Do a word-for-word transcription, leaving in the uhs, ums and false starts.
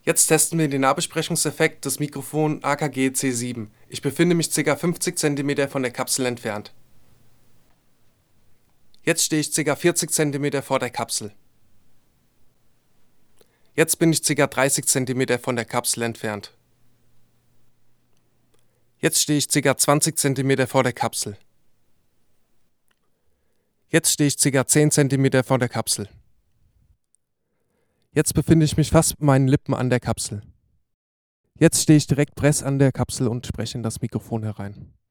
Jetzt testen wir den Nahbesprechungseffekt des Mikrofon A K G C sieben. Ich befinde mich ca. fünfzig Zentimeter von der Kapsel entfernt. Jetzt stehe ich ca. vierzig Zentimeter vor der Kapsel. Jetzt bin ich ca. dreißig Zentimeter von der Kapsel entfernt. Jetzt stehe ich ca. zwanzig Zentimeter vor der Kapsel. Jetzt stehe ich ca. zehn Zentimeter vor der Kapsel. Jetzt befinde ich mich fast mit meinen Lippen an der Kapsel. Jetzt stehe ich direkt press an der Kapsel und spreche in das Mikrofon herein.